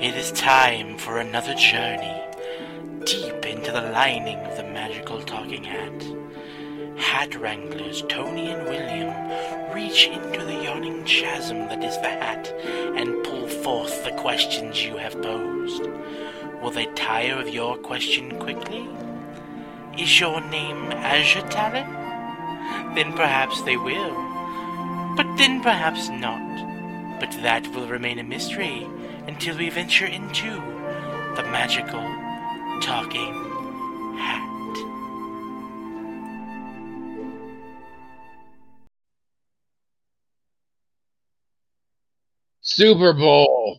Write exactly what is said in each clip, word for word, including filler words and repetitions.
It is time for another journey deep into the lining of the magical talking hat. Hat wranglers Tony and William reach into the yawning chasm that is the hat and pull forth the questions you have posed. Will they tire of your question quickly? Is your name Azure Talon? Then perhaps they will, but then perhaps not. But that will remain a mystery until we venture into the magical talking hat. Super Bowl.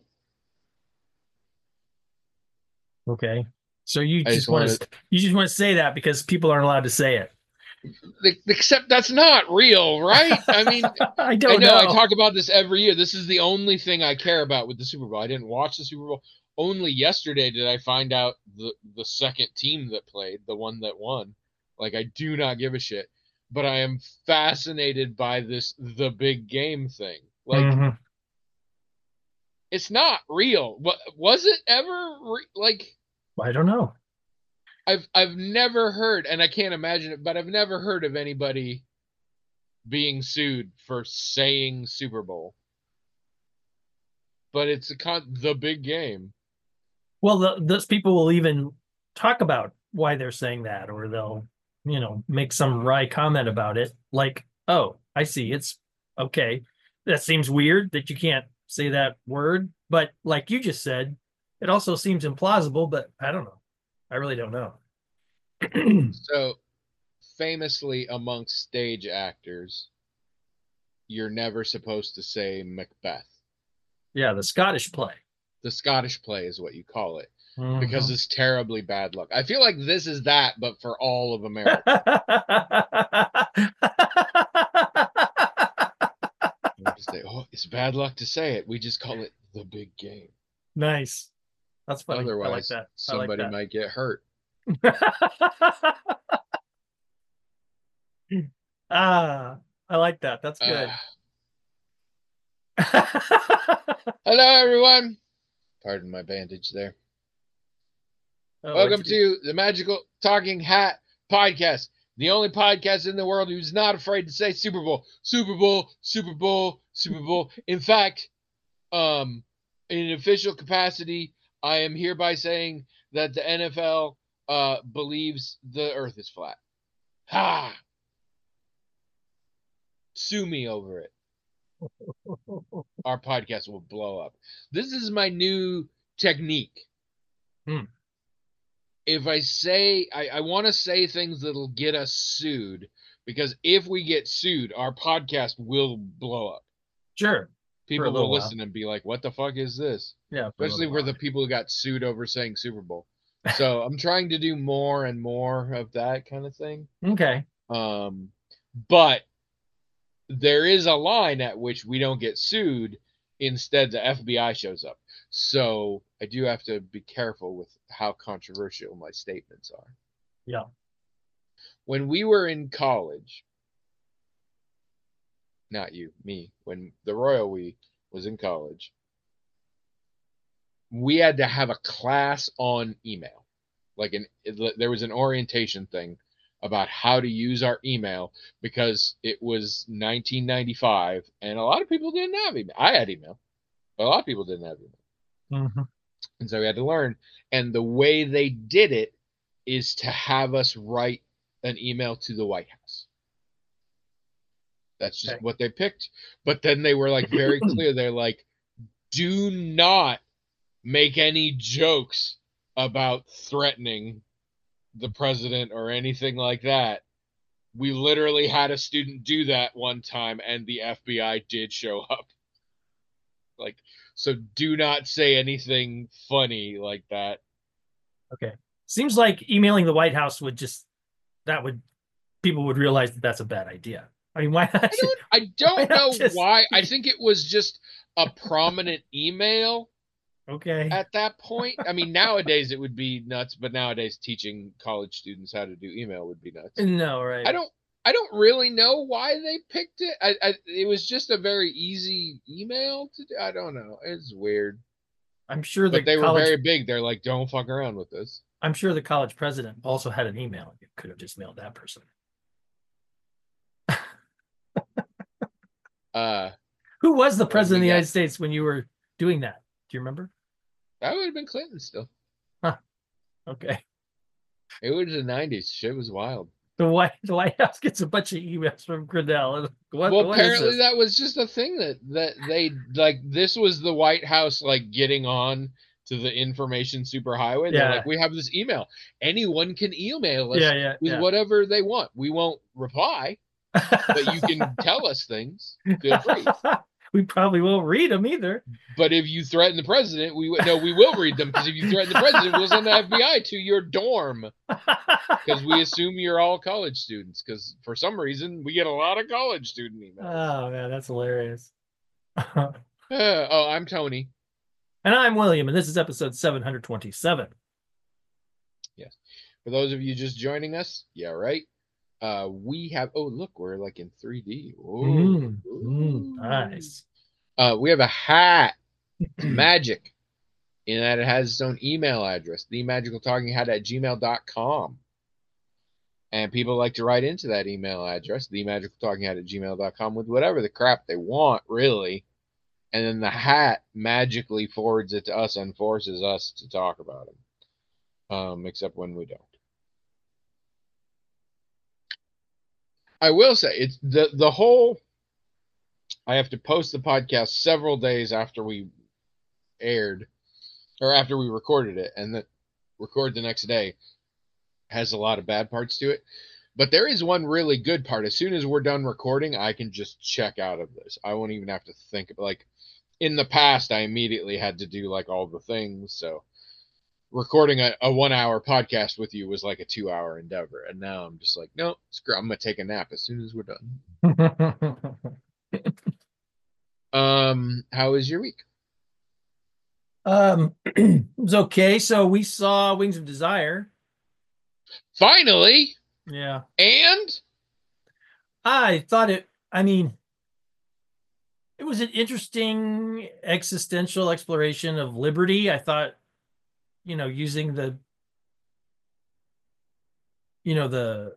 Okay. So you I just just want wanted, to you just want to say that because people aren't allowed to say it. except that's not real, right? I mean, I I don't know I know. talk about this every year. This is the only thing I care about with the Super Bowl. I didn't watch the Super Bowl. Only yesterday did I find out the the second team that played, the one that won. Like, I do not give a shit. But I am fascinated by this the big game thing. Like, hmm it's not real. What was it ever re- like I don't know. I've I've never heard, and I can't imagine it, but I've never heard of anybody being sued for saying Super Bowl. But it's a con- the big game. Well, the, those people will even talk about why they're saying that, or they'll, you know, make some wry comment about it, like, "Oh, I see. It's okay. That seems weird that you can't say that word, but like you just said, it also seems implausible. But I don't know. I really don't know." So famously amongst stage actors, you're never supposed to say Macbeth. Yeah, the Scottish play. The Scottish play is what you call it because Mhm. it's terribly bad luck. I feel like this is that, but for all of America. You have to say, oh, it's bad luck to say it. We just call it the big game. Nice. That's funny. I like Otherwise, that. I like somebody that. might get hurt. Ah, I like that. That's Uh, good. hello, everyone. Pardon my bandage there. Oh, what'd Welcome you do? to the Magical Talking Hat Podcast, the only podcast in the world who's not afraid to say Super Bowl, Super Bowl, Super Bowl, Super Bowl. In fact, um, in an official capacity, I am hereby saying that the N F L uh, believes the Earth is flat. Ha! Sue me over it. Our podcast will blow up. This is my new technique. Hmm. If I say I, I want to say things that'll get us sued, because if we get sued, our podcast will blow up. Sure. For a People will little while. listen and be like, "What the fuck is this?" Yeah, for a Especially little for while. the people who got sued over saying Super Bowl. So I'm trying to do more and more of that kind of thing. Okay. Um, but there is a line at which we don't get sued. Instead, the F B I shows up. So I do have to be careful with how controversial my statements are. Yeah. When we were in college, not you, me, when the royal we was in college, we had to have a class on email. Like an it, there was an orientation thing about how to use our email because it was nineteen ninety-five and a lot of people didn't have email. I had email, but a lot of people didn't have email. hmm And so we had to learn. And the way they did it is to have us write an email to the White House. That's just Okay. what they picked. But then they were like very clear. They're like, do not make any jokes about threatening the president or anything like that. We literally had a student do that one time, and the F B I did show up. Like, so do not say anything funny like that. Okay. Seems like emailing the White House would just that would people would realize that that's a bad idea. I mean, why not? I don't I Why don't not know just why. I think it was just a prominent email okay? at that point. I mean, nowadays it would be nuts, but nowadays teaching college students how to do email would be nuts. No, I right. don't I don't really know why they picked it. I, I it was just a very easy email to do. I don't know. It's weird. I'm sure the But they were college very big. They're like, don't fuck around with this. I'm sure the college president also had an email. You could have just mailed that person. Uh, Who was the What do president of we the got? United States when you were doing that? Do you remember? that would have been Clinton still. Okay. It was the nineties. Shit was wild. The White the White House gets a bunch of emails from Grenell. What, Well, what is apparently this? that was just a thing that that they like. This was the White House like getting on to the information superhighway. They're Yeah. like, we have this email. Anyone can email us Yeah, yeah, with yeah. whatever they want. We won't reply, but you can tell us things. Feel free. We probably won't read them either. But if you threaten the president, we no, we will read them because if you threaten the president, we'll send the F B I to your dorm because we assume you're all college students. Because for some reason, we get a lot of college student emails. Oh man, that's hilarious. Uh, oh, I'm Tony. And I'm William, and this is episode seven hundred twenty-seven. Yes. For those of you just joining us, yeah, right. Uh, we have. Oh, look, we're like in three D. Ooh, Mm, ooh. mm, nice. Uh, we have a hat. It's magic in that it has its own email address, the magical talking hat at gmail dot com. And people like to write into that email address, the magical talking hat at gmail dot com, with whatever the crap they want, really. And then the hat magically forwards it to us and forces us to talk about them. Um, except when we don't. I will say it's the the whole. I have to post the podcast several days after we aired, or after we recorded it, and then record the next day. Has a lot of bad parts to it, but there is one really good part. As soon as we're done recording, I can just check out of this. I won't even have to think of like. In the past, I immediately had to do like all the things. So recording a, a one hour podcast with you was like a two hour endeavor. And now I'm just like, no, screw, I'm going to take a nap as soon as we're done. um, how was your week? Um, it was okay. So we saw Wings of Desire. Finally. Yeah. And I thought it, I mean, it was an interesting existential exploration of liberty. I thought, you know, using the, you know, the,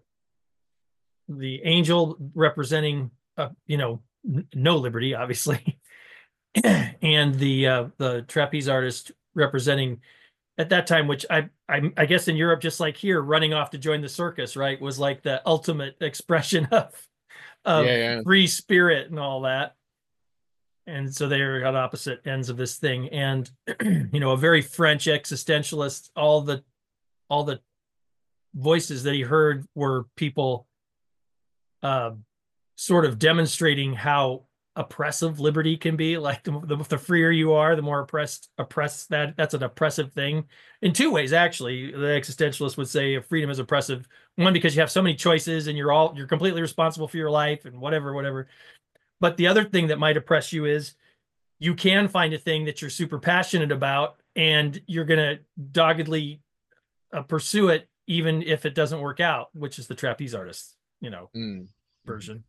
the angel representing, uh, you know, n- no liberty, obviously, and the uh, the trapeze artist representing at that time, which I, I I guess in Europe, just like here, running off to join the circus, right, was like the ultimate expression of of yeah, yeah. free spirit and all that. And so they're at opposite ends of this thing, and you know, a very French existentialist. All the all the voices that he heard were people uh, sort of demonstrating how oppressive liberty can be. Like the, the, the freer you are, the more oppressed oppressed that that's an oppressive thing in two ways. Actually, the existentialist would say freedom is oppressive. One, because you have so many choices and you're all you're completely responsible for your life and whatever, whatever. But the other thing that might oppress you is you can find a thing that you're super passionate about and you're going to doggedly uh, pursue it, even if it doesn't work out, which is the trapeze artist, you know, Mm. version.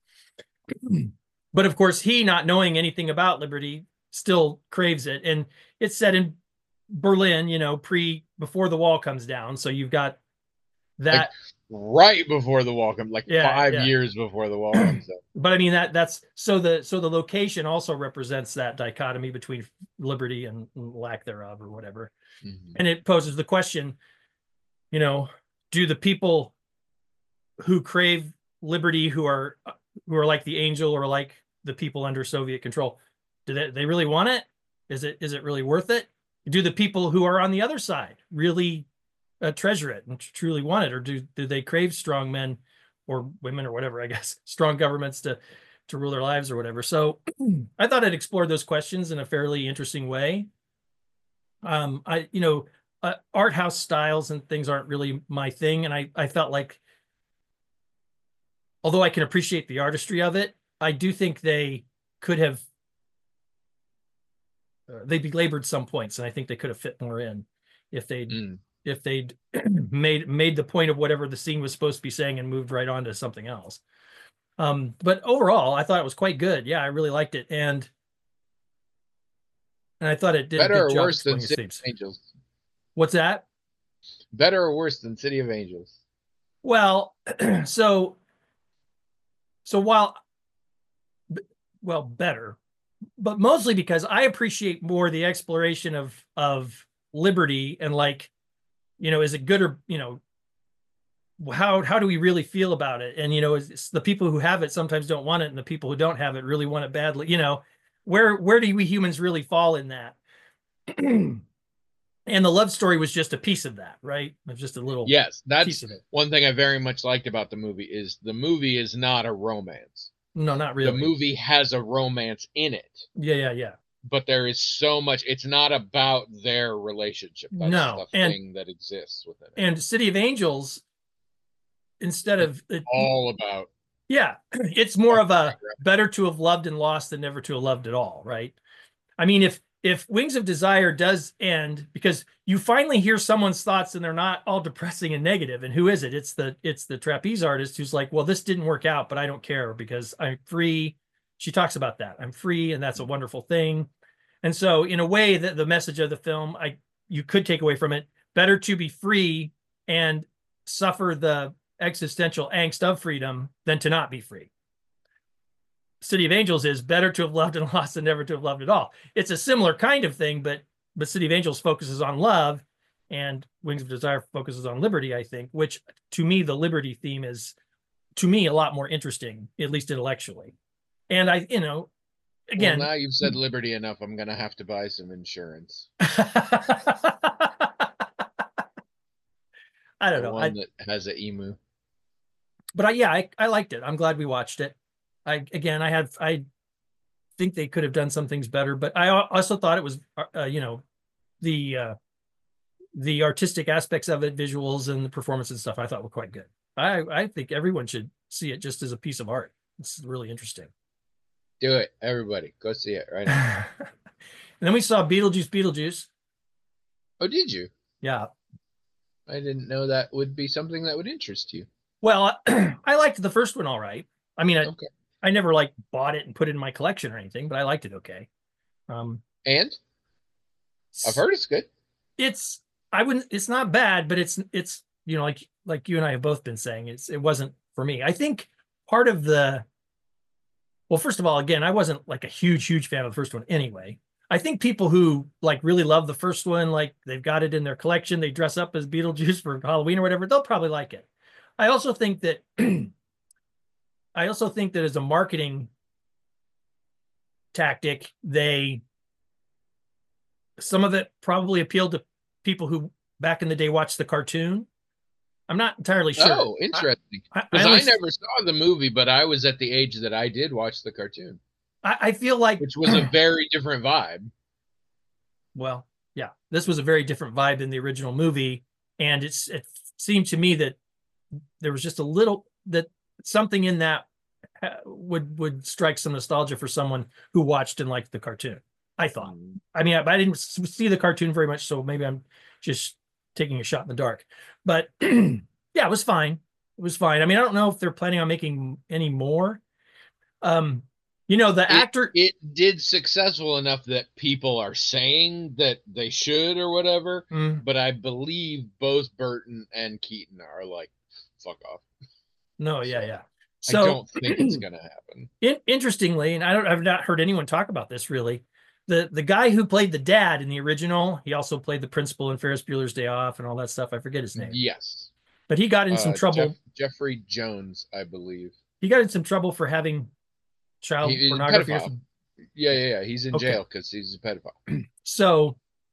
But of course, he, not knowing anything about liberty, still craves it. And it's set in Berlin, you know, pre before the wall comes down. So you've got that. Right before the wall comes, like Yeah, five yeah. years before the wall comes down. But I mean, that that's so the so the location also represents that dichotomy between liberty and lack thereof, or whatever. Mhm. And it poses the question, you know, do the people who crave liberty, who are who are like the angel or like the people under Soviet control, do they, they really want it? Is it is it really worth it? Do the people who are on the other side really uh, treasure it and truly want it, or do do they crave strong men or women or whatever, I guess, strong governments to to rule their lives or whatever? So I thought it explored those questions in a fairly interesting way. Um, I you know, uh, art house styles and things aren't really my thing, and I I felt like, although I can appreciate the artistry of it, I do think they could have uh, they belabored some points, and I think they could have fit more in if they'd Mm. if they'd made made the point of whatever the scene was supposed to be saying and moved right on to something else. Um, but overall, I thought it was quite good. Yeah, I really liked it. And and I thought it did a Better good or job worse than explaining its City themes. of Angels? What's that? Better or worse than City of Angels? Well, so so while well better, but mostly because I appreciate more the exploration of of liberty and like, you know, is it good or, you know, how how do we really feel about it? And you know, is the people who have it sometimes don't want it, and the people who don't have it really want it badly. You know, where where do we humans really fall in that? And the love story was just a piece of that, right? It was just a little Yes, piece that's of it. one thing I very much liked about the movie is the movie is not a romance. No, not The really. movie has a romance in it, Yeah, yeah, yeah. but there is so much. It's not about their relationship. That's No, the and thing that exists within it. and City of Angels, instead of it, All about yeah, it's more of a better to have loved and lost than never to have loved at all, right? I mean, if if Wings of Desire does end, because you finally hear someone's thoughts and they're not all depressing and negative, and who is it? It's the it's the trapeze artist who's like, well, this didn't work out, but I don't care because I'm free. She talks about that. I'm free, and that's a wonderful thing. And so, in a way, that the message of the film, I you could take away from it, better to be free and suffer the existential angst of freedom than to not be free. City of Angels is better to have loved and lost than never to have loved at all. It's a similar kind of thing, but but City of Angels focuses on love, and Wings of Desire focuses on liberty, I think, which to me, the liberty theme is, to me, a lot more interesting, at least intellectually. And I, you know, again. Well, now you've said liberty enough. I'm going to have to buy some insurance. I don't the know. One I, that has an emu. But I, yeah, I, I liked it. I'm glad we watched it. I again, I had, I think they could have done some things better, but I also thought it was, uh, you know, the uh, the artistic aspects of it, visuals and the performance and stuff, I thought were quite good. I I think everyone should see it just as a piece of art. It's really interesting. Do it, everybody. Go see it right now. And then we saw Beetlejuice, Beetlejuice. Oh, did you? Yeah. I didn't know that would be something that would interest you. Well, I liked the first one all right. I mean, I, Okay. I never like bought it and put it in my collection or anything, but I liked it okay. Um, and I've heard it's good. It's I wouldn't. It's not bad, but it's it's you know like like you and I have both been saying, it's it wasn't for me. I think part of the well, first of all, again, I wasn't like a huge huge fan of the first one anyway. I think people who like really love the first one, like they've got it in their collection, they dress up as Beetlejuice for Halloween or whatever, they'll probably like it. I also think that I also think that as a marketing tactic, they some of it probably appealed to people who back in the day watched the cartoon. I'm not entirely sure. Oh, interesting. I, Because I, I, I never saw the movie, but I was at the age that I did watch the cartoon. I, I feel like which was a very different vibe. Well, yeah, this was a very different vibe than the original movie, and it's it seemed to me that there was just a little that something in that would would strike some nostalgia for someone who watched and liked the cartoon. I thought. Mm. I mean, I, I didn't see the cartoon very much, so maybe I'm just taking a shot in the dark. But yeah, it was fine. It was fine. I mean, I don't know if they're planning on making any more. Um, you know, the it, actor. It did successful enough that people are saying that they should or whatever. Mm. But I believe both Burton and Keaton are like, fuck off. No, yeah, yeah. So I don't think it's gonna happen. In, interestingly, and I don't, I've not heard anyone talk about this really. The the guy who played the dad in the original, he also played the principal in Ferris Bueller's Day Off and all that stuff. I forget his name. Yes, but he got in some uh, trouble. Jeff, Jeffrey Jones, I believe. He got in some trouble for having child he, pornography. Or some... Yeah, yeah, yeah. He's in okay. jail because he's a pedophile. So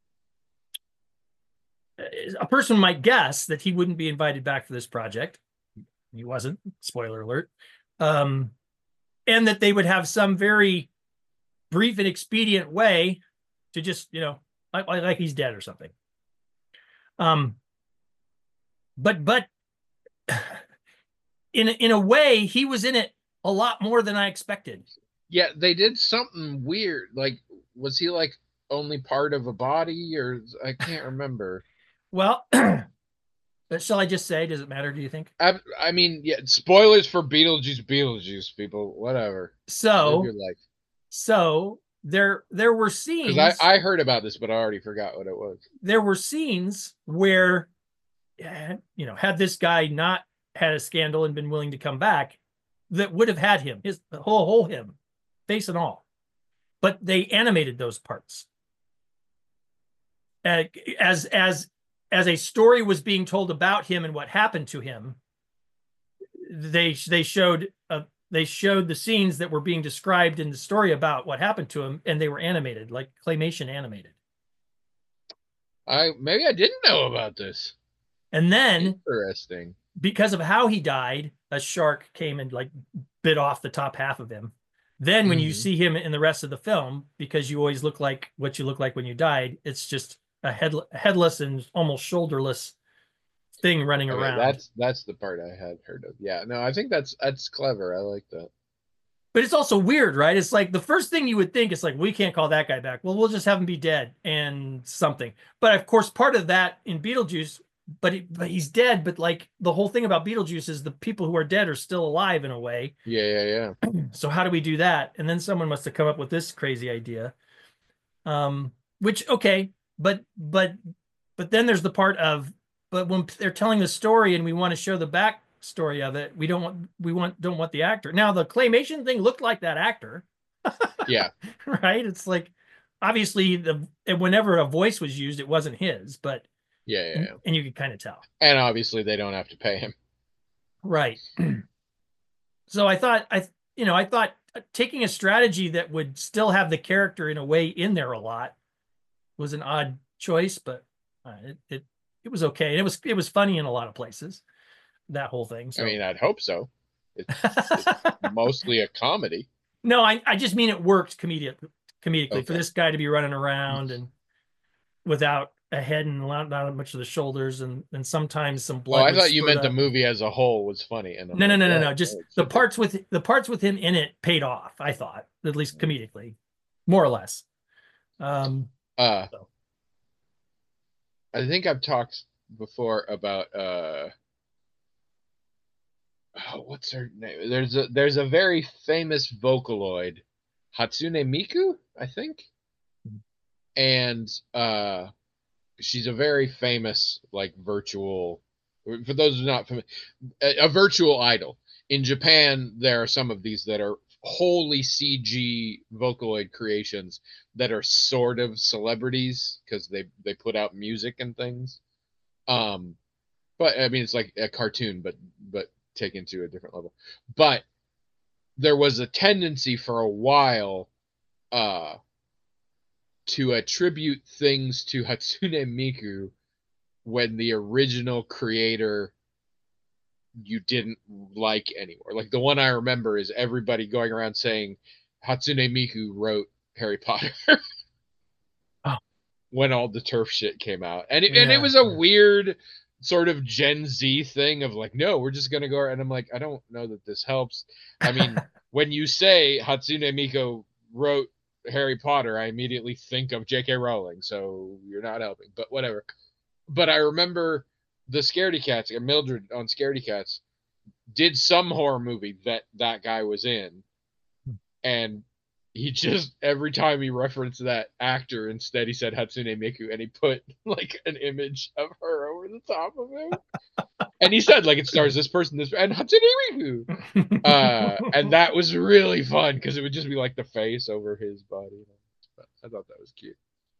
a person might guess that he wouldn't be invited back for this project. He wasn't. Spoiler alert. Um, and that they would have some very brief and expedient way to just, you know, like, like he's dead or something. Um, but but in in a way, he was in it a lot more than I expected. Yeah, they did something weird. Like, was he like only part of a body, or I can't remember. Well. Shall I just say? Does it matter? Do you think? I, I mean, yeah. Spoilers for Beetlejuice, Beetlejuice, people. Whatever. So, live your life. So there there were Because scenes I, I heard about this, but I already forgot what it was. there were scenes where, eh, you know, had this guy not had a scandal and been willing to come back, that would have had him, his the whole whole him, face and all. But they animated those parts. Uh, as as as a story was being told about him and what happened to him, they they showed uh, they showed the scenes that were being described in the story about what happened to him, and they were animated, like claymation animated. I maybe I didn't know about this. And then, interesting, because of how he died, a shark came and like bit off the top half of him. Then when mm-hmm. you see him in the rest of the film, because you always look like what you look like when you died, it's just a head, headless and almost shoulderless thing running okay, around. That's that's the part I had heard of. Yeah, no, I think that's that's clever. I like that. But it's also weird, right? It's like the first thing you would think is like, we can't call that guy back. Well, we'll just have him be dead and something. But of course, part of that in Beetlejuice, but, he, but he's dead. But like the whole thing about Beetlejuice is the people who are dead are still alive in a way. Yeah, yeah, yeah. So how do we do that? And then someone must have come up with this crazy idea. Um, which, okay, but but but then there's the part of, but when they're telling the story and we want to show the backstory of it, we don't want we want don't want the actor. Now the claymation thing looked like that actor. Yeah. Right? It's like obviously the whenever a voice was used, it wasn't his, but yeah, yeah, yeah. And, and you could kind of tell. And obviously they don't have to pay him. Right. So I thought I you know, I thought taking a strategy that would still have the character in a way in there a lot was an odd choice, but uh, it, it it was okay. And it was it was funny in a lot of places, that whole thing. So. I mean, I'd hope so. It's, it's mostly a comedy. No, I, I just mean it worked comedic, comedically okay. for this guy to be running around and without a head and not, not much of the shoulders and, and sometimes some blood. Oh, I thought you meant up. The movie as a whole was funny. And no, no, like, no, no, no, no. Just the parts with the parts with him in it paid off. I thought, at least comedically, more or less. Um, uh, so. I think I've talked before about uh, oh, what's her name? There's a there's a very famous Vocaloid, Hatsune Miku, I think, mm-hmm. and uh. She's a very famous, like, virtual, for those who are not familiar, a, a virtual idol. In Japan, there are some of these that are wholly C G Vocaloid creations that are sort of celebrities because they, they put out music and things. Um, but, I mean, it's like a cartoon, but but taken to a different level. But there was a tendency for a while uh, to attribute things to Hatsune Miku when the original creator you didn't like anymore. Like the one I remember is everybody going around saying Hatsune Miku wrote Harry Potter oh. when all the turf shit came out. And it, yeah. and it was a weird sort of Gen Z thing of like, no, we're just going to go. And I'm like, I don't know that this helps. I mean, when you say Hatsune Miku wrote Harry Potter, I immediately think of J K Rowling, so you're not helping, but whatever. But I remember the Scaredy Cats, Mildred on Scaredy Cats, did some horror movie that that guy was in, and he just, every time he referenced that actor, instead he said Hatsune Miku, and he put like an image of her over the top of him. And he said, like, it stars this person, this, and Hatsune Miku. Uh, and that was really fun, because it would just be like the face over his body. But I thought that was cute.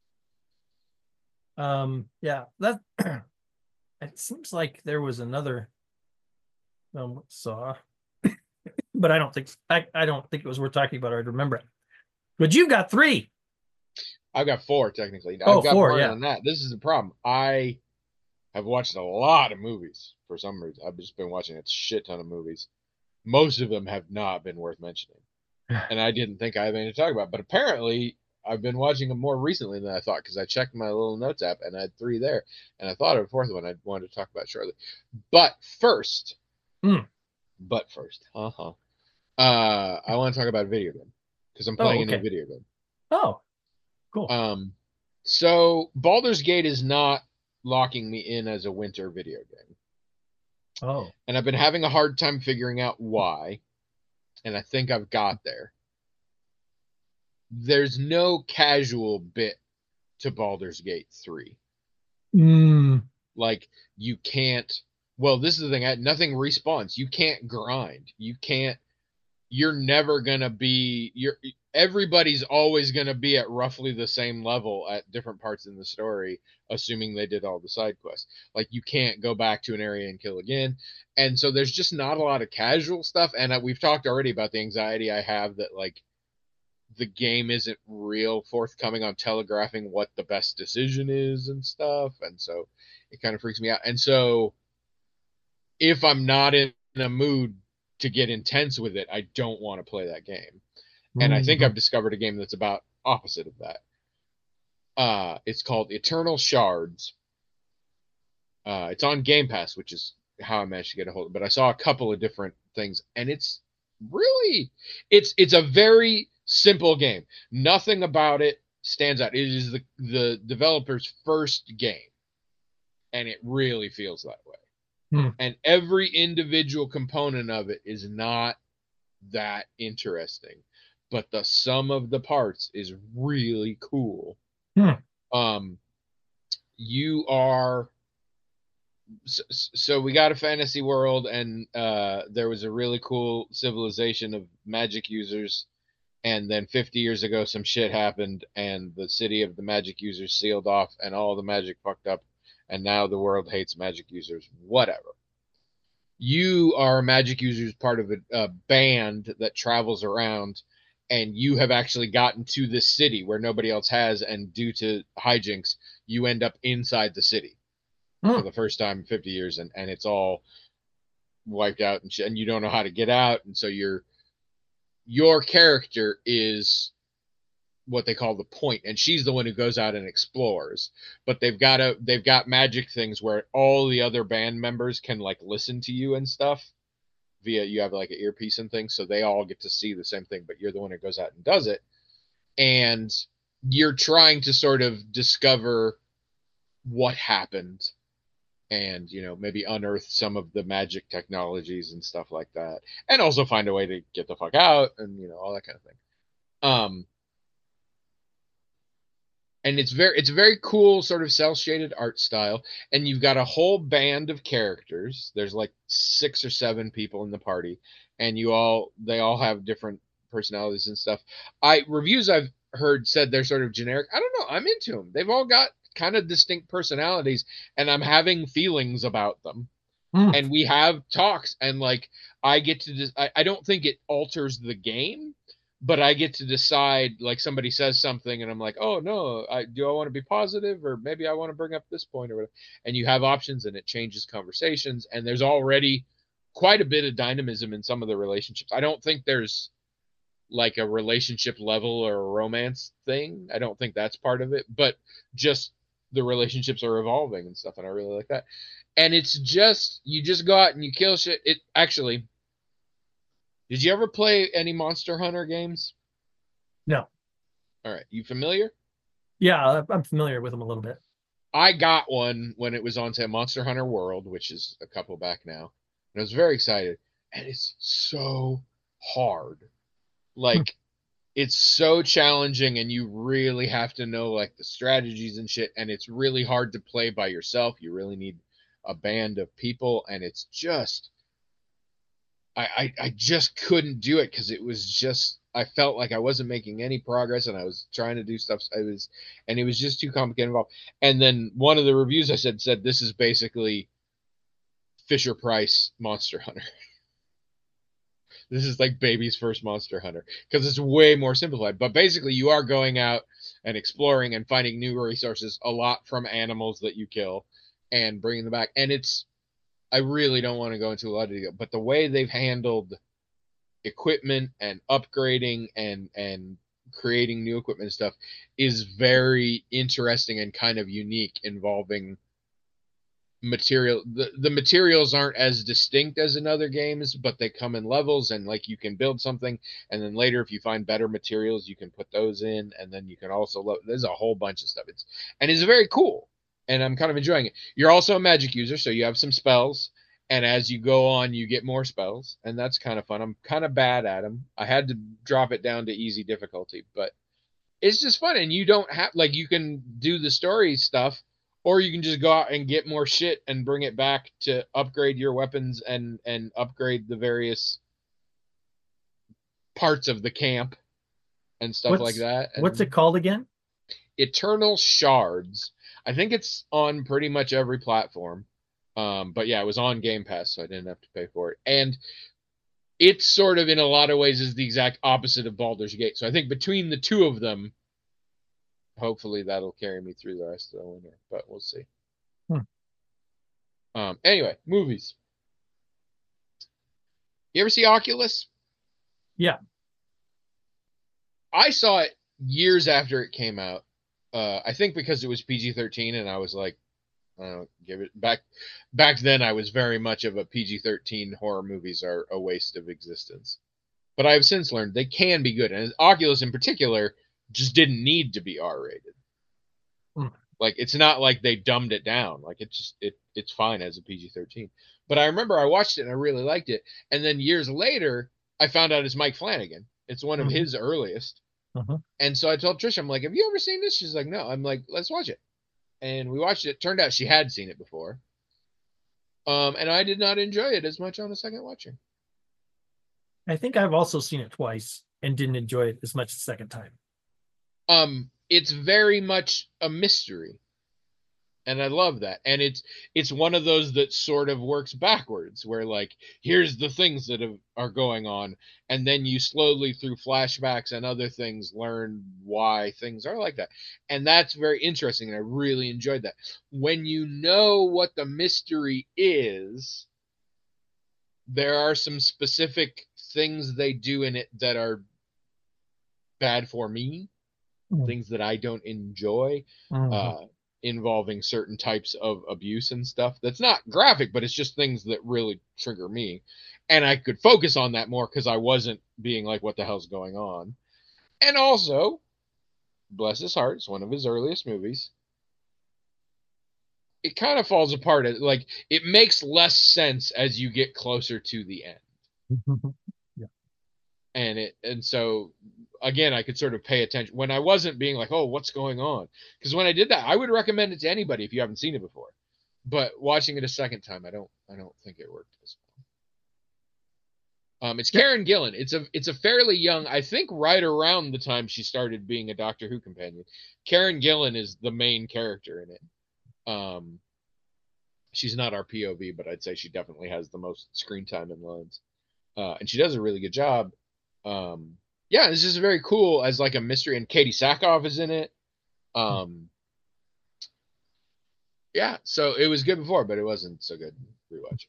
Um, yeah, that, it seems like there was another film saw, but I don't think, I, I don't think it was worth talking about, or I'd remember it. But you got three. I've got four, technically. Oh, I've got four, more yeah. than that. This is the problem. I have watched a lot of movies for some reason. I've just been watching a shit ton of movies. Most of them have not been worth mentioning. And I didn't think I had anything to talk about. But apparently, I've been watching them more recently than I thought, because I checked my little notes app and I had three there. And I thought of a fourth one I wanted to talk about shortly. But first, mm. but first, uh-huh, uh, I want to talk about a video game, because I'm playing oh, okay. a new video game. Oh, cool. Um, so Baldur's Gate is not locking me in as a winter video game. Oh. And I've been having a hard time figuring out why. And I think I've got there. there's no casual bit to Baldur's Gate three. Mm. Like, you can't, well, this is the thing, nothing respawns. You can't grind. You can't, you're never going to be, you're, everybody's always going to be at roughly the same level at different parts in the story, assuming they did all the side quests. Like, you can't go back to an area and kill again. And so there's just not a lot of casual stuff. And uh, we've talked already about the anxiety I have that, like, the game isn't real forthcoming on telegraphing what the best decision is and stuff. And so it kind of freaks me out. And so if I'm not in a mood to get intense with it, I don't want to play that game. And I think Mhm. I've discovered a game that's about opposite of that. Uh, it's called Eternal Shards. Uh, it's on Game Pass, which is how I managed to get a hold of it. But I saw a couple of different things, and it's really, it's it's a very simple game. Nothing about it stands out. It is the the developer's first game, and it really feels that way. Hmm. And every individual component of it is not that interesting, but the sum of the parts is really cool. Hmm. Um, you are so, so we got a fantasy world, and uh, there was a really cool civilization of magic users. And then fifty years ago, some shit happened, and the city of the magic users sealed off, and all the magic fucked up, and now the world hates magic users. Whatever. You are a magic user, part of a, a band that travels around, and you have actually gotten to this city where nobody else has, and due to hijinks, you end up inside the city Hmm. for the first time in fifty years, and, and it's all wiped out, and, and you don't know how to get out, and so you're your character is what they call the point, and she's the one who goes out and explores. But they've got a they've got magic things where all the other band members can like listen to you and stuff via, you have like an earpiece and things, so they all get to see the same thing, but you're the one who goes out and does it. And you're trying to sort of discover what happened, and you know, maybe unearth some of the magic technologies and stuff like that, and also find a way to get the fuck out, and you know, all that kind of thing. um and it's very it's a very cool sort of cell shaded art style, and you've got a whole band of characters. There's like six or seven people in the party, and you all they all have different personalities and stuff. I reviews I've heard said they're sort of generic. I don't know, I'm into them. They've all got kind of distinct personalities, and I'm having feelings about them. Hmm. And we have talks, and like I get to dis- I, I don't think it alters the game, but I get to decide, like somebody says something and I'm like, oh no, I do I want to be positive, or maybe I want to bring up this point or whatever. And you have options, and it changes conversations, and there's already quite a bit of dynamism in some of the relationships. I don't think there's like a relationship level or a romance thing. I don't think that's part of it, but just the relationships are evolving and stuff, and I really like that. And it's just, you just go out and you kill shit. It actually, did you ever play any Monster Hunter games? No. All right, you familiar? Yeah, I'm familiar with them a little bit. I got one when it was on, say, Monster Hunter World, which is a couple back now, and I was very excited. And it's so hard. Like, it's so challenging, and you really have to know like the strategies and shit, and it's really hard to play by yourself. You really need a band of people, and it's just I I, I just couldn't do it because it was just, I felt like I wasn't making any progress, and I was trying to do stuff. I was, and it was just too complicated involved. And then one of the reviews I said said this is basically Fisher Price Monster Hunter. This is like baby's first Monster Hunter, because it's way more simplified. But basically, you are going out and exploring and finding new resources, a lot from animals that you kill, and bringing them back. And it's, I really don't want to go into a lot of detail, but the way they've handled equipment and upgrading and and creating new equipment and stuff is very interesting and kind of unique, involving material the, the materials aren't as distinct as in other games, but they come in levels, and like you can build something, and then later if you find better materials you can put those in, and then you can also lo- there's a whole bunch of stuff. It's, and it's very cool, and I'm kind of enjoying it. You're also a magic user, so you have some spells, and as you go on you get more spells, and that's kind of fun. I'm kind of bad at them. I had to drop it down to easy difficulty, but it's just fun, and you don't have like you can do the story stuff, or you can just go out and get more shit and bring it back to upgrade your weapons and and upgrade the various parts of the camp and stuff like What's that. And what's it called again? Eternal Shards. I think it's on pretty much every platform. Um, but yeah, it was on Game Pass, so I didn't have to pay for it. And it's sort of in a lot of ways is the exact opposite of Baldur's Gate. So I think between the two of them, hopefully that'll carry me through the rest of the winter, but we'll see. Hmm. Um, anyway, movies. You ever see Oculus? Yeah. I saw it years after it came out. Uh, I think because it was P G thirteen, and I was like, I don't know, give it back. Back then, I was very much of a P G thirteen horror movies are a waste of existence. But I have since learned they can be good, and Oculus in particular just didn't need to be R rated. Hmm. Like it's not like they dumbed it down. Like it's just it it's fine as a P G thirteen. But I remember I watched it and I really liked it, and then years later I found out it's Mike Flanagan. It's one of Mhm. his earliest. Uh-huh. And so I told Trish, I'm like, have you ever seen this? She's like, no. I'm like, let's watch it. And we watched it. Turned out she had seen it before. Um, and I did not enjoy it as much on a second watching. I think I've also seen it twice and didn't enjoy it as much the second time. Um, it's very much a mystery. And I love that. And it's it's one of those that sort of works backwards, where like, here's the things that have, are going on. And then you slowly, through flashbacks and other things, learn why things are like that. And that's very interesting. And I really enjoyed that. When you know what the mystery is, there are some specific things they do in it that are bad for me, Mm. things that I don't enjoy. Mhm. Uh, involving certain types of abuse and stuff that's not graphic, but it's just things that really trigger me. And I could focus on that more because I wasn't being like, what the hell's going on? And also, bless his heart, it's one of his earliest movies. It kind of falls apart. Like, it makes less sense as you get closer to the end. Yeah. And it, and so again, I could sort of pay attention when I wasn't being like, oh, what's going on? Because when I did that, I would recommend it to anybody if you haven't seen it before. But watching it a second time, I don't, I don't think it worked as well. Um, it's Karen Gillan. It's a, it's a fairly young, I think, right around the time she started being a Doctor Who companion. Karen Gillan is the main character in it. Um, she's not our P O V, but I'd say she definitely has the most screen time and lines, uh, and she does a really good job. Um, yeah, this is very cool as like a mystery, and Katie Sackhoff is in it. Um, yeah, so it was good before, but it wasn't so good rewatching.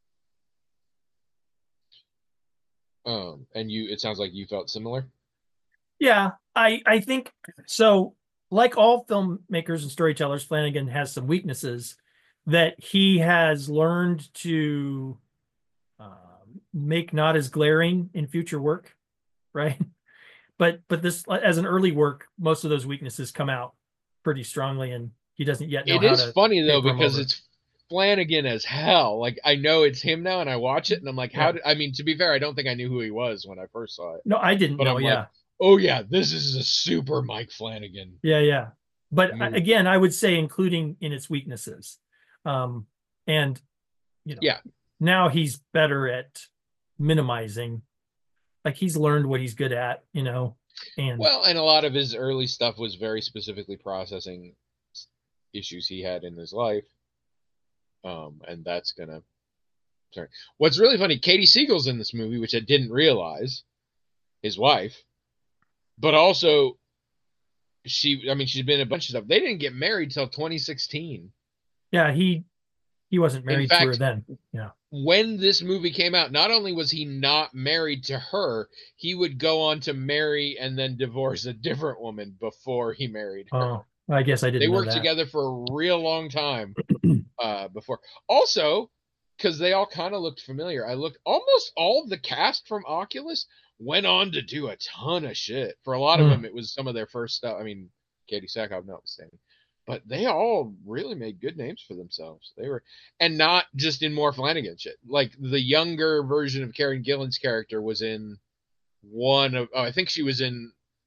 Um, and you, it sounds like you felt similar. Yeah, I I think so. Like all filmmakers and storytellers, Flanagan has some weaknesses that he has learned to uh, make not as glaring in future work, right? But but this, as an early work, most of those weaknesses come out pretty strongly, and he doesn't yet know It how is to funny though paper 'em because over. it's Flanagan as hell. Like I know it's him now, and I watch it, and I'm like, how Yeah. did? I mean, to be fair, I don't think I knew who he was when I first saw it. No, I didn't But know. I'm Yeah, like, oh yeah, this is a super Mike Flanagan. yeah, yeah. But uh, movie. again, I would say including in its weaknesses, um, and you know, Yeah. now he's better at minimizing. Like he's learned what he's good at, you know. And Well, and a lot of his early stuff was very specifically processing issues he had in his life. Um, and that's gonna sorry. What's really funny, Katie Siegel's in this movie, which I didn't realize, his wife. But also she I mean, she's been in a bunch of stuff. They didn't get married till twenty sixteen. yeah, he he wasn't In married to her fact, then. Yeah. when this movie came out, not only was he not married to her, he would go on to marry and then divorce a different woman before he married her. Oh, I guess I didn't They know worked that. together for a real long time uh, before. Also, because they all kind of looked familiar, I looked almost all of the cast from Oculus went on to do a ton of shit. For a lot of Mm. them, it was some of their first stuff. I mean, Katie Sackhoff notwithstanding. But they all really made good names for themselves. They were, and not just in more Flanagan shit. Like the younger version of Karen Gillan's character was in one of, oh, I think she was in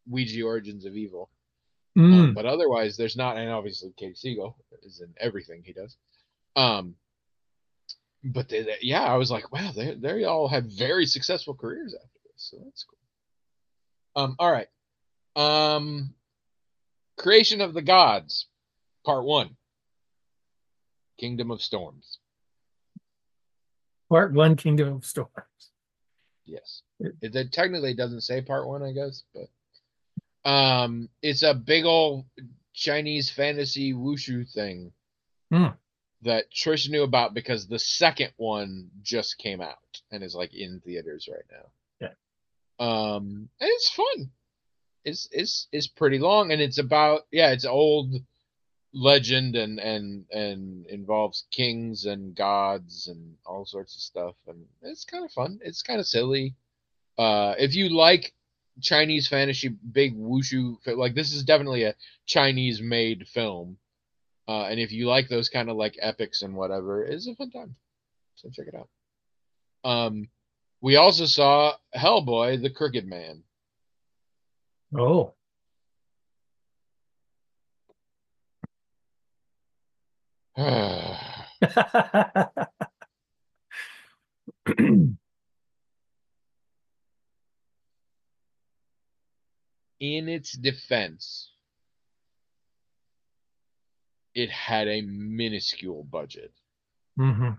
Ouija Origins of Evil. Um, Mm. but otherwise, there's not, and obviously Katie Siegel is in everything he does. Um, but they, they, yeah, I was like, wow, they they all had very successful careers after this, so that's cool. Um, all right, um, Creation of the Gods, Part One, Kingdom of Storms. Part one, Kingdom of Storms. Yes, it, it technically doesn't say Part One, I guess, but um, it's a big old Chinese fantasy wushu thing. Hmm. That Trish knew about because the second one just came out and is like in theaters right now. Yeah. Um, and it's fun. It's it's it's pretty long, and it's about yeah, it's old legend and and and involves kings and gods and all sorts of stuff, and it's kind of fun. It's kind of silly. Uh, if you like Chinese fantasy, big wushu, like this is definitely a Chinese made film. Uh, and if you like those kind of like epics and whatever, it's a fun time. So check it out. Um, we also saw Hellboy, the Crooked Man. Oh. In its defense, it had a minuscule budget, Mm-hmm.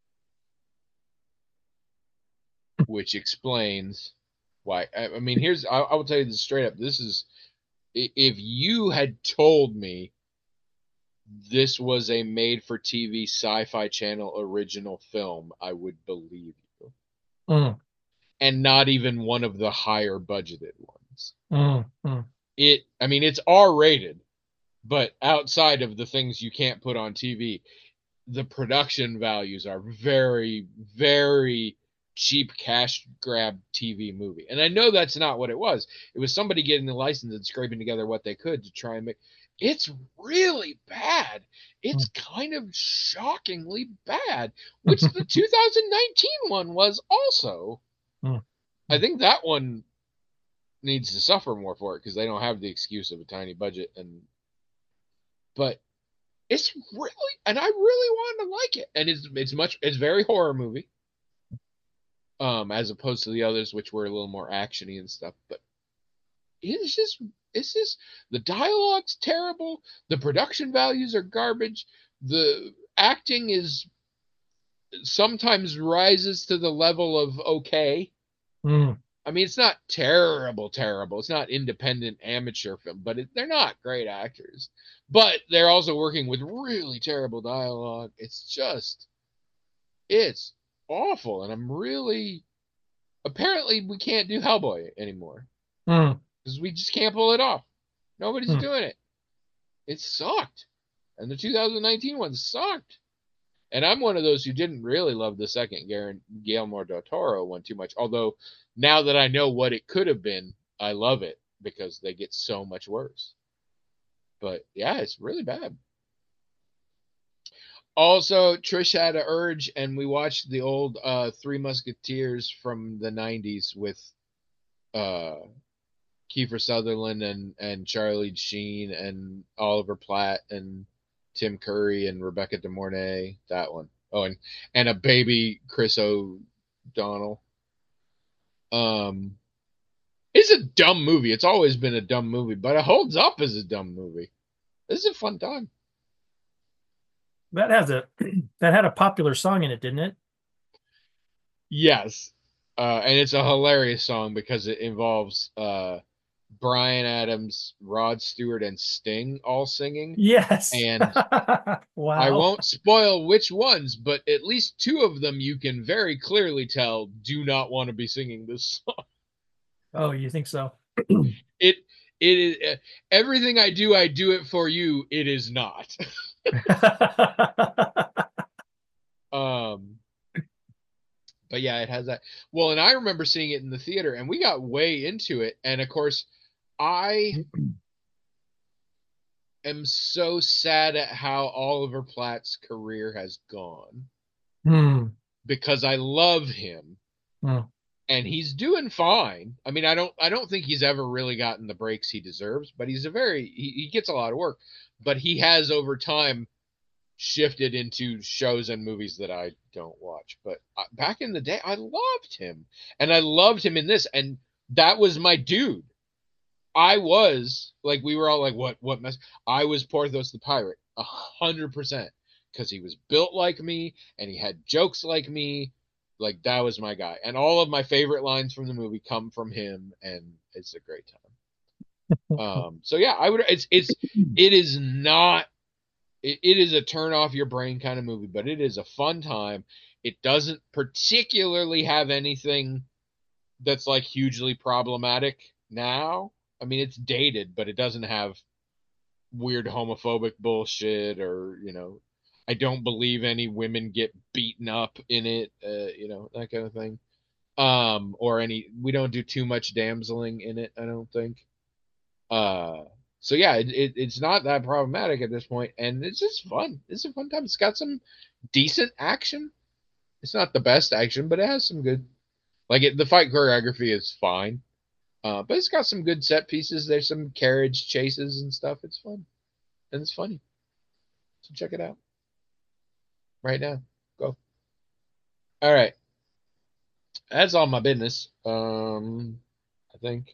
which explains why. I, I mean, here's I, I will tell you this straight up. This is if you had told me this was a made-for-T V Sci-Fi Channel original film, I would believe you. Mm. And not even one of the higher budgeted ones. Mm. Mm. It, I mean, it's R rated, but outside of the things you can't put on T V, the production values are very, very cheap cash grab T V movie. And I know that's not what it was. It was somebody getting the license and scraping together what they could to try and make. It's really bad. It's kind of shockingly bad, which the two thousand nineteen one was also. Mm. I think that one needs to suffer more for it because they don't have the excuse of a tiny budget. And but it's really, and I really wanted to like it, and it's it's much it's very horror movie, um, as opposed to the others which were a little more actiony and stuff. But it's just it's just the dialogue's terrible, the production values are garbage, the acting is sometimes rises to the level of okay. Mm. I mean, it's not terrible, terrible. It's not independent amateur film, but it, they're not great actors. But they're also working with really terrible dialogue. It's just, it's awful. And I'm really, apparently, we can't do Hellboy anymore Mm. because we just can't pull it off. Nobody's Mm. doing it. It sucked. And the two thousand nineteen one sucked. And I'm one of those who didn't really love the second Guillermo del Toro one too much. Although now that I know what it could have been, I love it because they get so much worse. But yeah, it's really bad. Also, Trish had an urge, and we watched the old uh, Three Musketeers from the nineties with uh, Kiefer Sutherland and, and Charlie Sheen and Oliver Platt and Tim Curry and Rebecca De Mornay, that one. Oh, and and a baby Chris O'Donnell. Um, it's a dumb movie. It's always been a dumb movie, but it holds up as a dumb movie. This is a fun time. That has a that had a popular song in it, didn't it? Yes, uh, and it's a hilarious song because it involves uh, Bryan Adams, Rod Stewart, and Sting all singing. Yes. And wow. I won't spoil which ones, but at least two of them you can very clearly tell do not want to be singing this song. Oh, you think so? it it is uh, everything I do, I do it for you. It is not. um, but yeah, it has that. Well, and I remember seeing it in the theater, and we got way into it, and of course, I am so sad at how Oliver Platt's career has gone hmm. because I love him. Hmm. and he's doing fine. I mean, I don't I don't think he's ever really gotten the breaks he deserves, but he's a very he, he gets a lot of work. But he has over time shifted into shows and movies that I don't watch. But uh, back in the day, I loved him, and I loved him in this, and that was my dude. I was like, we were all like, what what mess? I was Porthos the pirate, a hundred percent, because he was built like me and he had jokes like me. Like, that was my guy, and all of my favorite lines from the movie come from him, and it's a great time. um, so yeah, I would. It's it's it is not. It, it is a turn off your brain kind of movie, but it is a fun time. It doesn't particularly have anything that's like hugely problematic now. I mean, it's dated, but it doesn't have weird homophobic bullshit, or, you know, I don't believe any women get beaten up in it, uh, you know, that kind of thing. Um, or any, we don't do too much damseling in it, I don't think. Uh, so yeah, it, it, it's not that problematic at this point, and it's just fun. It's a fun time. It's got some decent action. It's not the best action, but it has some good, like, it, the fight choreography is fine. Uh, but it's got some good set pieces. There's some carriage chases and stuff. It's fun. And it's funny. So check it out. Right now. Go. All right. That's all my business. Um, I think.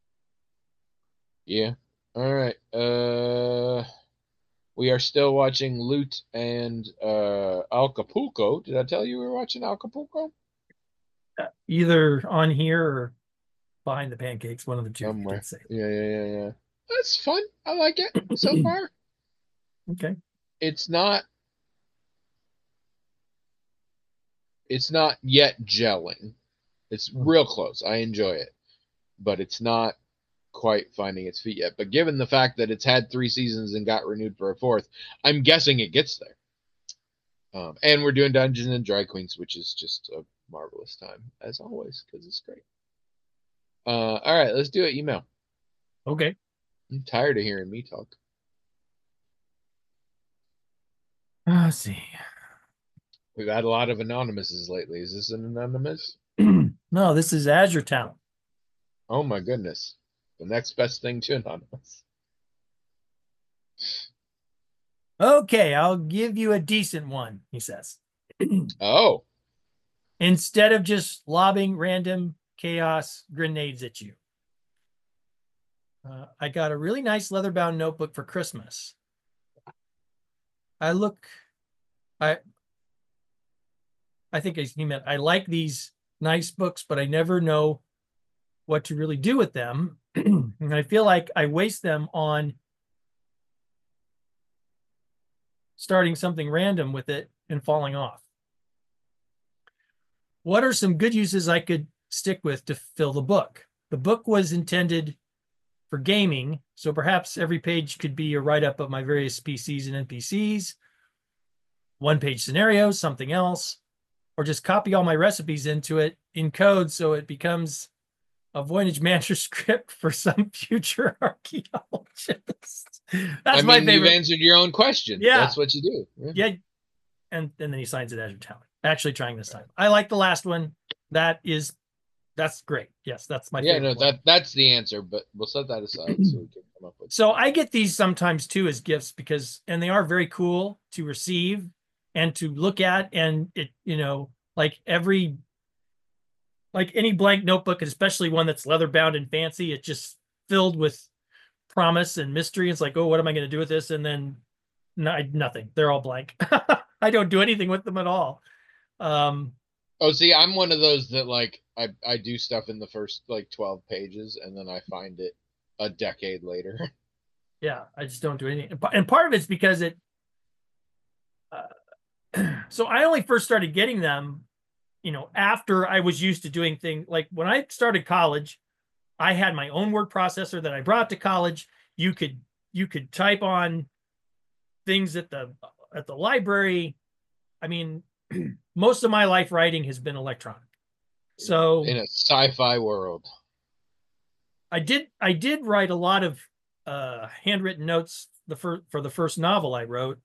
Yeah. All right. Uh, we are still watching Loot and uh, Acapulco. Did I tell you we were watching Acapulco? Either on here or behind the pancakes, one of the two. Somewhere. Yeah, yeah, yeah, yeah. That's fun. I like it so far. Okay. It's not. It's not yet gelling. It's real close. I enjoy it, but it's not quite finding its feet yet. But given the fact that it's had three seasons and got renewed for a fourth, I'm guessing it gets there. Um, and we're doing Dungeons and Drag Queens, which is just a marvelous time, as always, because it's great. Uh, all right, let's do an email. Okay. I'm tired of hearing me talk. Uh, let's see. We've had a lot of anonymouses lately. Is this an anonymous? No, this is Azure Town. Oh my goodness. The next best thing to anonymous. Okay, I'll give you a decent one, he says. Oh. Instead of just lobbing random chaos grenades at you. Uh, I got a really nice leather-bound notebook for Christmas. I look, I, I think he meant I like these nice books, but I never know what to really do with them. And I feel like I waste them on starting something random with it and falling off. What are some good uses I could stick with to fill the book? The book was intended for gaming, so perhaps every page could be a write-up of my various P Cs and N P Cs, one-page scenarios, something else, or just copy all my recipes into it in code so it becomes a Voynich manuscript for some future archaeologist. That's I mean, my favorite. You've answered your own question. Yeah. That's what you do. Yeah. yeah. And, and then he signs it Azure Town. Actually trying this time. I like the last one. That is, that's great. Yes, that's my yeah, favorite no, one. that that's the answer, but we'll set that aside so we can come up with. So I get these sometimes too as gifts because, and they are very cool to receive and to look at. And it, you know, like every, like any blank notebook, especially one that's leather bound and fancy, it's just filled with promise and mystery. It's like, oh, what am I going to do with this? And then no, nothing. They're all blank. I don't do anything with them at all. Um, oh, see, I'm one of those that like I, I do stuff in the first like twelve pages and then I find it a decade later. Yeah, I just don't do anything. And part of it's because it, uh, so I only first started getting them, you know, after I was used to doing things like when I started college, I had my own word processor that I brought to college. You could, you could type on things at the, at the library. I mean, most of my life writing has been electronic. So in a sci-fi world, I did, I did write a lot of uh, handwritten notes the fir- for the first novel I wrote,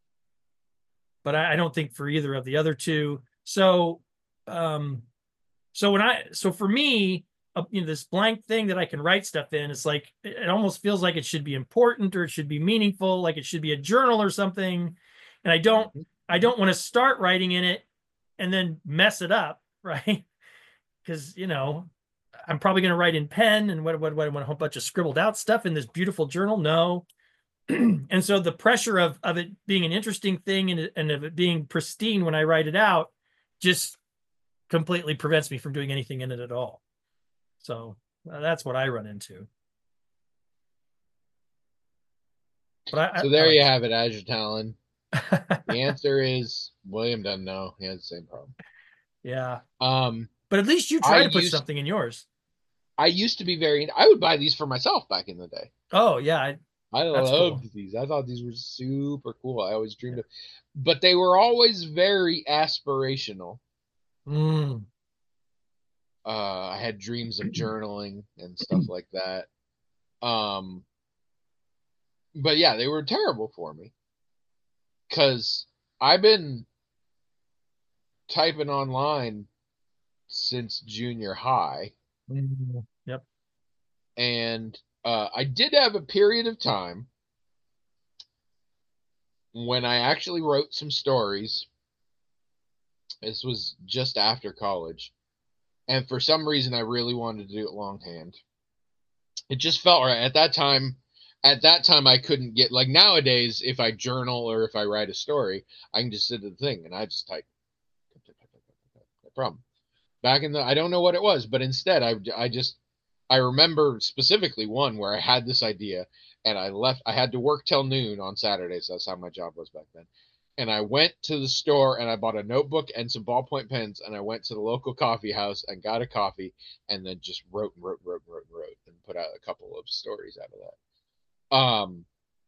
but I, I don't think for either of the other two. So um, So when I, so for me, uh, you know, this blank thing that I can write stuff in, it's like, it almost feels like it should be important or it should be meaningful, like it should be a journal or something. And I don't, I don't want to start writing in it and then mess it up, right? Because, you know, I'm probably going to write in pen and what, what, what, I want a whole bunch of scribbled out stuff in this beautiful journal. No. And so the pressure of, of it being an interesting thing and, and of it being pristine when I write it out just completely prevents me from doing anything in it at all. So uh, that's what I run into. But I, So I, there I like you have it, Azure Talon. The answer is William doesn't know. He has the same problem. Yeah. Um, but at least you I try to put used something in yours. I used to be very. I would buy these for myself back in the day. Oh yeah, I, I That's loved cool. these. I thought these were super cool. I always dreamed of, but they were always very aspirational. mm, Uh, I had dreams of journaling and stuff like that. Um, but yeah, they were terrible for me because I've been typing online since junior high, mm, yep. and uh, I did have a period of time when I actually wrote some stories. This was just after college, and for some reason, I really wanted to do it longhand. It just felt right at that time. At that time, I couldn't get like nowadays. If I journal or if I write a story, I can just sit at the thing and I just type. No problem. Back in the, I don't know what it was, but instead, I I just I remember specifically one where I had this idea and I left. I had to work till noon on Saturdays. That's how my job was back then. And I went to the store and I bought a notebook and some ballpoint pens and I went to the local coffee house and got a coffee and then just wrote and wrote and wrote and wrote and wrote and put out a couple of stories out of that. Um,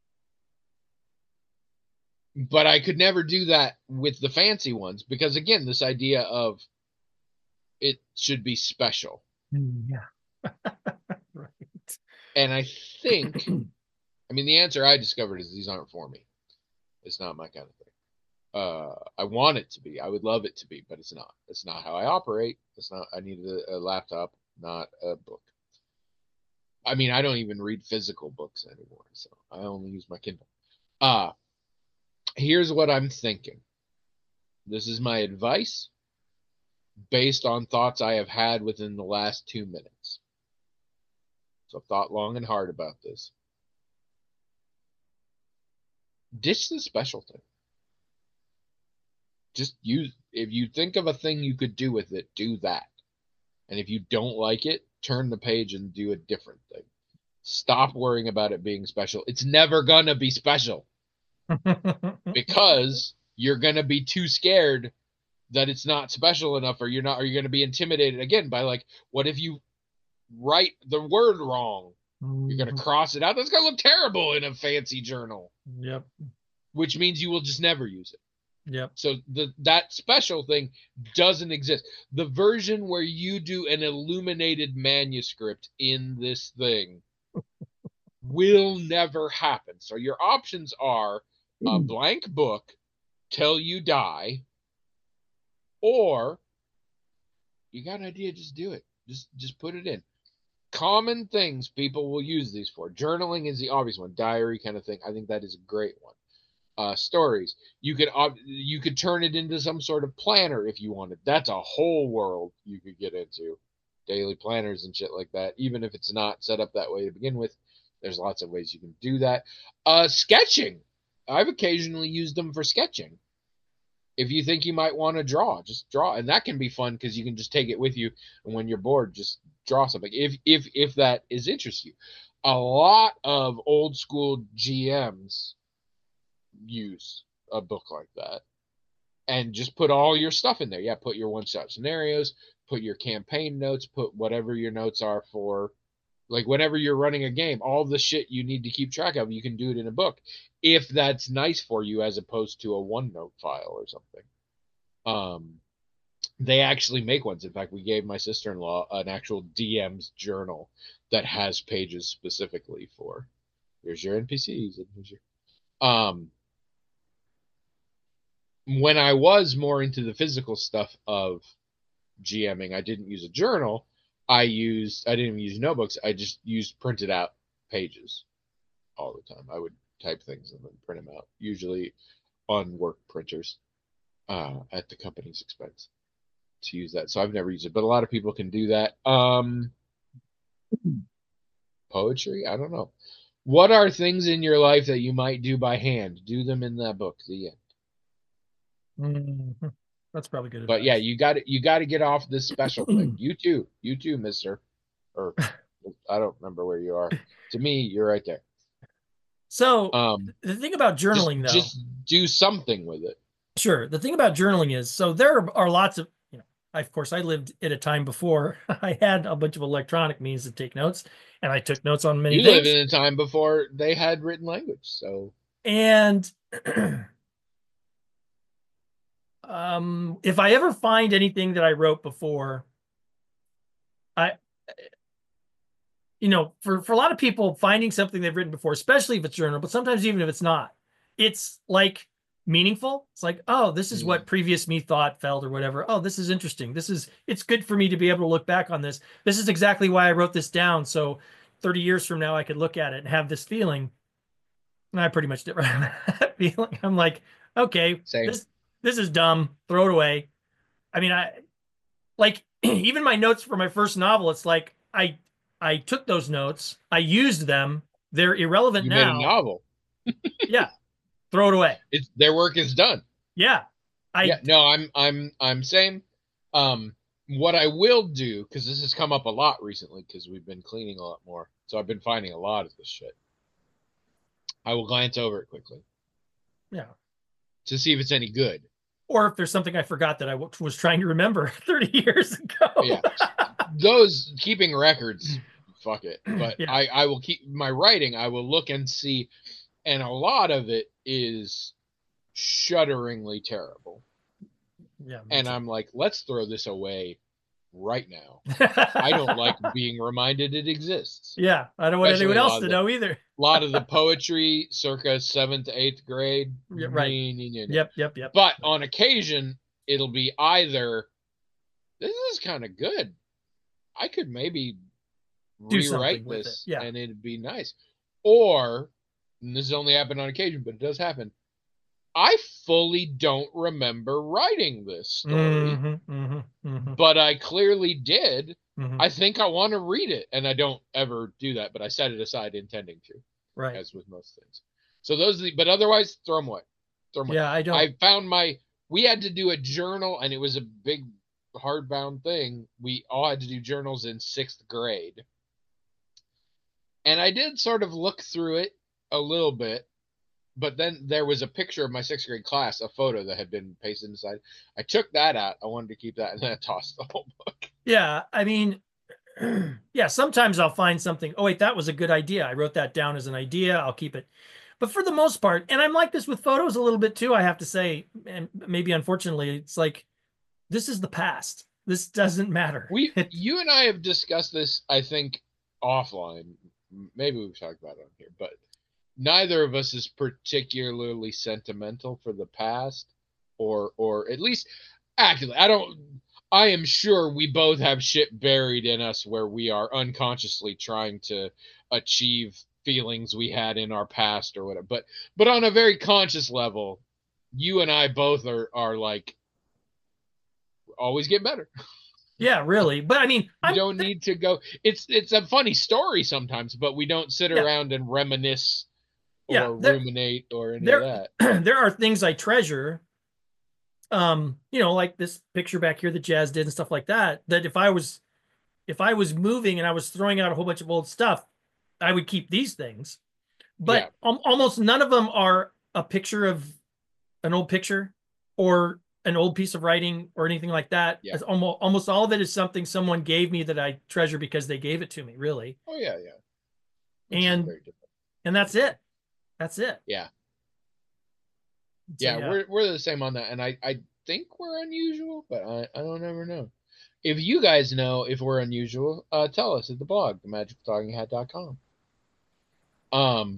but I could never do that with the fancy ones because again, this idea of it should be special. Mm, yeah. Right. And I think, I mean, the answer I discovered is these aren't for me. It's not my kind of thing. Uh, I want it to be. I would love it to be, but it's not. It's not how I operate. It's not. I need a, a laptop, not a book. I mean, I don't even read physical books anymore, so I only use my Kindle. Uh, here's what I'm thinking. This is my advice based on thoughts I have had within the last two minutes. So I've thought long and hard about this. Ditch the special thing. Just use, if you think of a thing you could do with it, do that. And if you don't like it, turn the page and do a different thing. Stop worrying about it being special. It's never going to be special because you're going to be too scared that it's not special enough, or you're not, or you're going to be intimidated again by like, what if you write the word wrong? You're going to cross it out. That's going to look terrible in a fancy journal. Yep. Which means you will just never use it. Yep. So the that special thing doesn't exist. The version where you do an illuminated manuscript in this thing will never happen. So your options are a blank book till you die, or you got an idea, just do it. Just just put it in. Common things people will use these for. Journaling is the obvious one. Diary kind of thing. I think that is a great one. Uh, stories. You could uh, you could turn it into some sort of planner if you wanted. That's a whole world you could get into. Daily planners and shit like that. Even if it's not set up that way to begin with, there's lots of ways you can do that. Uh, sketching. I've occasionally used them for sketching. If you think you might want to draw, just draw, and that can be fun because you can just take it with you, and when you're bored, just draw something. If if if that is interest you, a lot of old school G Ms use a book like that and just put all your stuff in there. Yeah, put your one shot scenarios, put your campaign notes, put whatever your notes are for, like whenever you're running a game, all the shit you need to keep track of, you can do it in a book if that's nice for you as opposed to a OneNote file or something. Um, they actually make ones. In fact, we gave my sister-in-law an actual D M's journal that has pages specifically for, here's your N P Cs and here's your um when I was more into the physical stuff of GMing, I didn't use a journal. I used I didn't even use notebooks. I just used printed out pages all the time. I would type things and then print them out, usually on work printers uh, at the company's expense to use that. So I've never used it, but a lot of people can do that. Um, poetry, I don't know. What are things in your life that you might do by hand? Do them in that book. The end. Mhm. That's probably good But advice. yeah, you got to you got to get off this special thing. You too, you too, Mister. Or I don't remember where you are. To me, you're right there. So Um, the thing about just journaling, though, just do something with it. sure. The thing about journaling is, so there are lots of, you know, I, of course, I lived at a time before I had a bunch of electronic means to take notes, and I took notes on many You things. live in a time before they had written language, so And um, if I ever find anything that I wrote before, I, you know, for, for a lot of people, finding something they've written before, especially if it's journal, but sometimes even if it's not, it's like meaningful. It's like, oh, this is what previous me thought, felt, or whatever. Oh, this is interesting. This is, it's good for me to be able to look back on this. This is exactly why I wrote this down. So thirty years from now, I could look at it and have this feeling. And I pretty much did right that feeling. I'm like, okay, same. this, this is dumb. Throw it away. I mean, I like even my notes for my first novel. It's like, I, I took those notes. I used them. They're irrelevant You now. made a novel. Yeah. Throw it away. It's their work is done. Yeah. I, yeah, no, I'm I'm I'm same. Um, what I will do, because this has come up a lot recently, because we've been cleaning a lot more, so I've been finding a lot of this shit. I will glance over it quickly. Yeah. To see if it's any good. Or if there's something I forgot that I w- was trying to remember thirty years ago. Yeah. Those keeping records, fuck it. But yeah. I, I will keep my writing. I will look and see. And a lot of it is shudderingly terrible. Yeah. And too. I'm like, let's throw this away right now. I don't like being reminded it exists. Yeah. I don't want Especially anyone else to the, know either. A lot of the poetry circa seventh to eighth grade. Yeah, right. Yep, yep, yep. But on occasion, it'll be either, this is kind of good. I could maybe Do rewrite with this it. Yeah. and it'd be nice. Or, and this has only happened on occasion, but it does happen, I fully don't remember writing this story, mm-hmm, mm-hmm, mm-hmm. but I clearly did. Mm-hmm. I think I want to read it, and I don't ever do that, but I set it aside intending to, right? As with most things. So those, are the, but otherwise, throw them away. Throw them away. Yeah, I don't. I found my. We had to do a journal, and it was a big, hardbound thing. We all had to do journals in sixth grade, and I did sort of look through it a little bit. But then there was a picture of my sixth grade class, a photo that had been pasted inside. I took that out. I wanted to keep that, and then I tossed the whole book. Yeah, I mean, yeah, sometimes I'll find something. Oh, wait, that was a good idea. I wrote that down as an idea. I'll keep it. But for the most part, and I'm like this with photos a little bit too, I have to say, and maybe unfortunately, it's like, this is the past. This doesn't matter. We, you and I have discussed this, I think, offline. Maybe we've talked about it on here, but neither of us is particularly sentimental for the past, or or at least actually I don't I am sure we both have shit buried in us where we are unconsciously trying to achieve feelings we had in our past or whatever. But but on a very conscious level, you and I both are are like always get better. Yeah, really. But I mean, you I'm, don't need to go. It's it's a funny story sometimes, but we don't sit yeah. around and reminisce or yeah, there, ruminate or any there, of that. There are things I treasure. Um, you know, like this picture back here that Jazz did and stuff like that. That if I was, if I was moving and I was throwing out a whole bunch of old stuff, I would keep these things. But yeah. al- almost none of them are a picture of an old picture or an old piece of writing or anything like that. Yeah. It's almost almost all of it is something someone gave me that I treasure because they gave it to me, really. Oh yeah, yeah. Which and and that's it. That's it. Yeah. So, yeah, yeah, we're we're the same on that, and I I think we're unusual, but I I don't ever know. If you guys know if we're unusual, uh, tell us at the blog, the magical talking hat dot com. Um.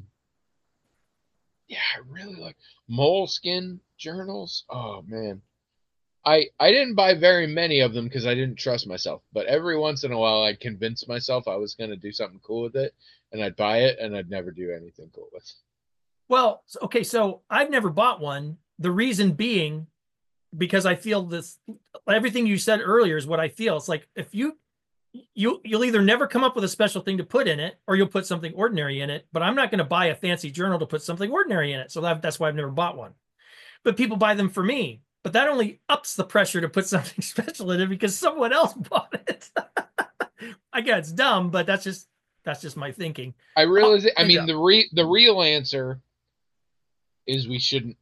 Yeah, I really like Moleskin journals. Oh man, I I didn't buy very many of them because I didn't trust myself. But every once in a while, I'd convince myself I was going to do something cool with it, and I'd buy it, and I'd never do anything cool with it. Well, okay, so I've never bought one. The reason being because I feel this, everything you said earlier is what I feel. It's like if you you you'll either never come up with a special thing to put in it, or you'll put something ordinary in it. But I'm not going to buy a fancy journal to put something ordinary in it. So that, that's why I've never bought one. But people buy them for me. But that only ups the pressure to put something special in it because someone else bought it. I guess it's dumb, but that's just that's just my thinking. I realize Oh, it. I mean, the re the real answer is we shouldn't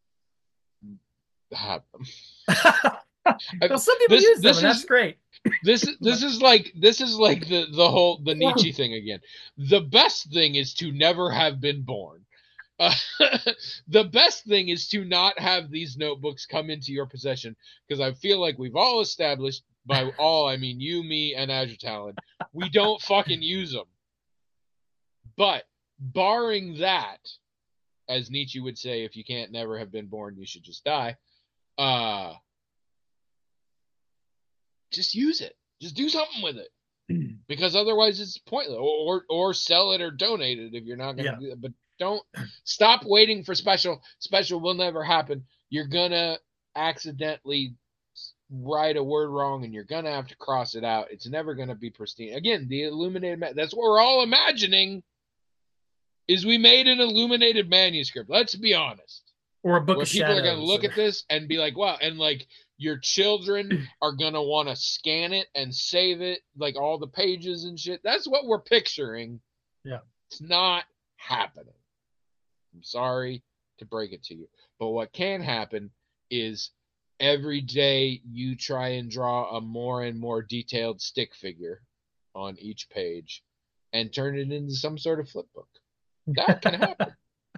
have them. Well, some people this, use them, this and that's is, great. This this is like this is like the the whole the Nietzsche thing again. The best thing is to never have been born. Uh, the best thing is to not have these notebooks come into your possession, because I feel like we've all established, by all I mean you, me, and Azure Talon, we don't fucking use them. But barring that, as Nietzsche would say, if you can't never have been born, you should just die. Uh, just use it. Just do something with it, because otherwise it's pointless. Or or, or sell it or donate it if you're not going to Yeah. do that. But don't stop waiting for special. Special will never happen. You're gonna accidentally write a word wrong, and you're gonna have to cross it out. It's never gonna be pristine. Again, the illuminated. That's what we're all imagining. Is we made an illuminated manuscript? Let's be honest. Or a book Where of people shadows. are gonna look or... at this and be like, "Wow!" And like your children are gonna want to scan it and save it, like all the pages and shit. That's what we're picturing. Yeah, it's not happening. I'm sorry to break it to you. But what can happen is every day you try and draw a more and more detailed stick figure on each page and turn it into some sort of flip book. That can happen.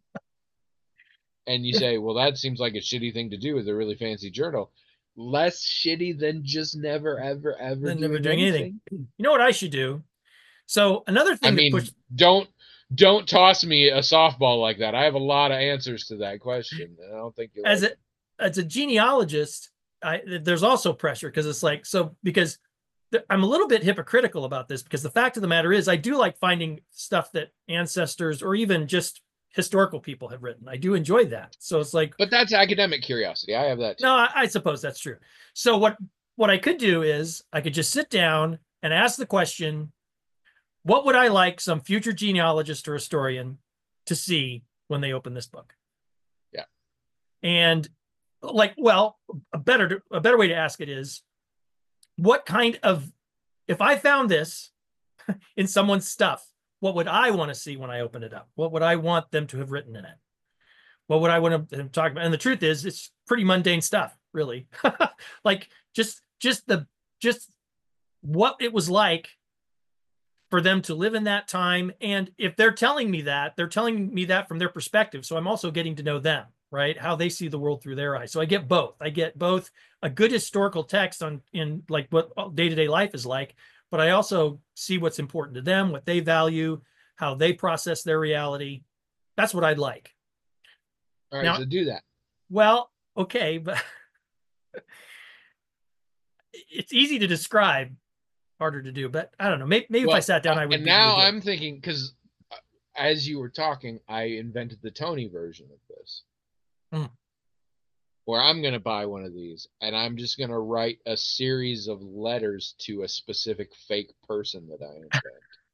And you say, well, that seems like a shitty thing to do with a really fancy journal. Less shitty than just never, ever, ever than doing, never doing anything. anything. You know what I should do? So another thing I mean, that pushed... don't don't toss me a softball like that. I have a lot of answers to that question, and I don't think you'll. As like a as a genealogist, I there's also pressure because it's like so because th- I'm a little bit hypocritical about this because the fact of the matter is I do like finding stuff that ancestors or even just historical people have written. I do enjoy that. So it's like, but that's academic curiosity. I have that too. No, I, I suppose that's true. So what what I could do is I could just sit down and ask the question, what would I like some future genealogist or historian to see when they open this book? Yeah. And like, well, a better a better way to ask it is, what kind of, if I found this in someone's stuff, what would I want to see when I open it up? What would I want them to have written in it? What would I want to talk about? And the truth is, it's pretty mundane stuff, really. Like just just the just what it was like for them to live in that time. And if they're telling me that, they're telling me that from their perspective. So I'm also getting to know them, right? How they see the world through their eyes. So I get both. I get both a good historical text on in like what day-to-day life is like, but I also see what's important to them, what they value, how they process their reality. That's what I'd like. All right, Now, so do that. Well, okay, but it's easy to describe, harder to do. But I don't know. Maybe, maybe well, if I sat down, I would. And be now really I'm thinking, because as you were talking, I invented the Tony version of this, mm. where I'm going to buy one of these, and I'm just going to write a series of letters to a specific fake person that I invent.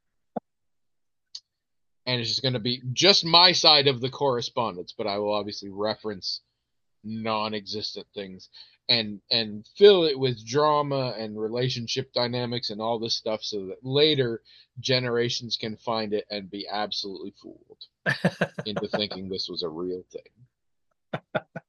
And it's just going to be just my side of the correspondence, but I will obviously reference non-existent things and and fill it with drama and relationship dynamics and all this stuff, so that later generations can find it and be absolutely fooled into thinking this was a real thing.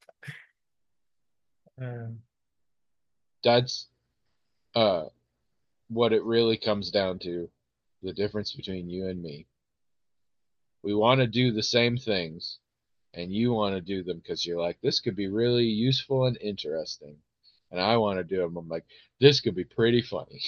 Um, That's uh, what it really comes down to, the difference between you and me. We want to do the same things, and you want to do them because you're like, this could be really useful and interesting. And I want to do them. I'm like, this could be pretty funny.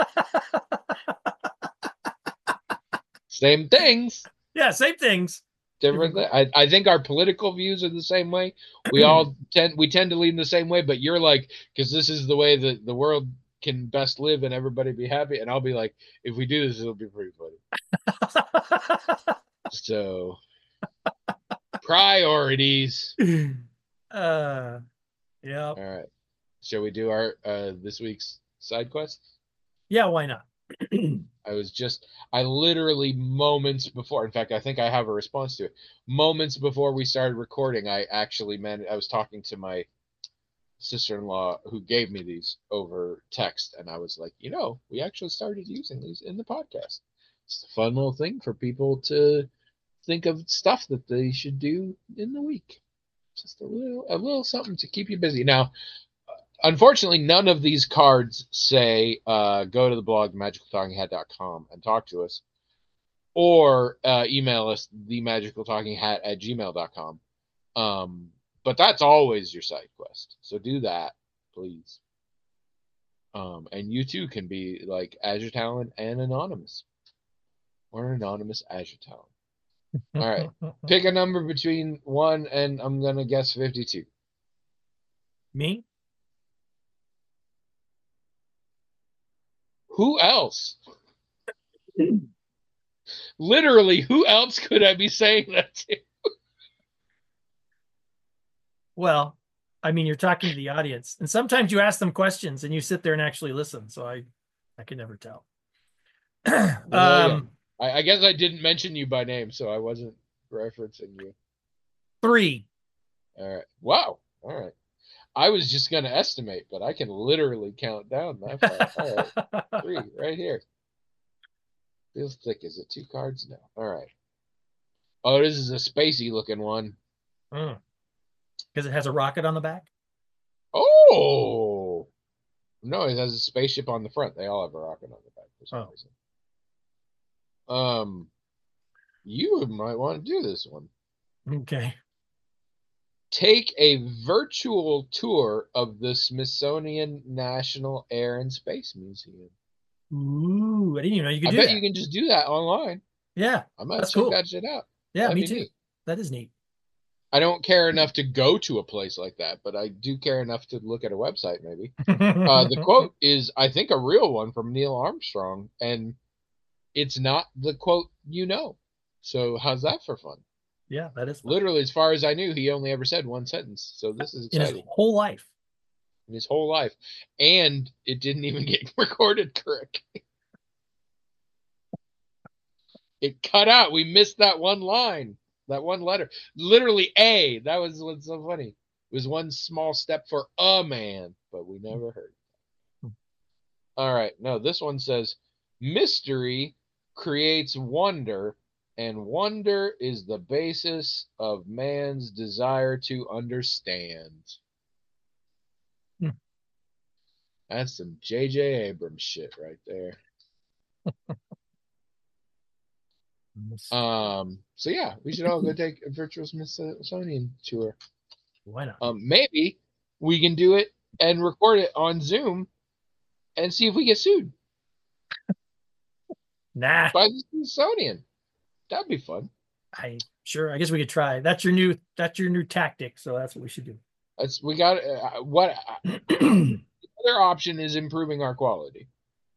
Same things. Yeah, same things. differently. I, I think our political views are the same way. We all tend we tend to lean the same way, but you're like, because this is the way that the world can best live and everybody be happy. And I'll be like, if we do this, it'll be pretty funny. So priorities. Uh, yeah. All right. Shall we do our uh this week's side quest? Yeah, why not? I was just, I literally moments before, in fact, I think I have a response to it. Moments before we started recording, I actually meant, I was talking to my sister-in-law who gave me these over text, and I was like, you know, we actually started using these in the podcast. It's a fun little thing for people to think of stuff that they should do in the week. Just a little, a little something to keep you busy. Now, unfortunately, none of these cards say uh, go to the blog magical talking hat dot com and talk to us, or uh, email us the magical talking hat at gmail dot com. Um, but that's always your side quest. So do that, please. Um, and you too can be like Azure Talon and Anonymous, or Anonymous Azure Talon. All right. Pick a number between one and I'm going to guess fifty-two. Me? Who else? Literally, who else could I be saying that to? Well, I mean, you're talking to the audience, and sometimes you ask them questions and you sit there and actually listen. So I, I can never tell. Well, yeah. um, I, I guess I didn't mention you by name, so I wasn't referencing you. Three. All right. Wow. All right. I was just going to estimate, but I can literally count down that far. All right. Three, right here. Feels thick. Is it two cards? No. All right. Oh, this is a spacey looking one. Because mm. it has a rocket on the back? Oh! No, it has a spaceship on the front. They all have a rocket on the back for some oh. reason. Um, you might want to do this one. Okay. Take a virtual tour of the Smithsonian National Air and Space Museum. Ooh, I didn't even know you could I do bet that. you can just do that online. Yeah, I might that's check cool. that shit out. Yeah, That'd me be too. neat. That is neat. I don't care enough to go to a place like that, but I do care enough to look at a website maybe. uh, the quote is, I think, a real one from Neil Armstrong, and it's not the quote you know. So how's that for fun? Yeah, that is fun. Literally, as far as I knew, he only ever said one sentence. So this is exciting. In his whole life. In his whole life. And it didn't even get recorded correctly. It cut out. We missed that one line. That one letter. Literally A. That was what's so funny. It was one small step for a man, but we never heard. All right. No, this one says, mystery creates wonder, and wonder is the basis of man's desire to understand. Hmm. That's some J J Abrams shit right there. Um. So yeah, we should all go take a virtual Smithsonian tour. Why not? Um. Maybe we can do it and record it on Zoom and see if we get sued. Nah. By the Smithsonian. That'd be fun. I sure. I guess we could try. That's your new. That's your new tactic. So that's what we should do. That's we got. Uh, what the other option is improving our quality.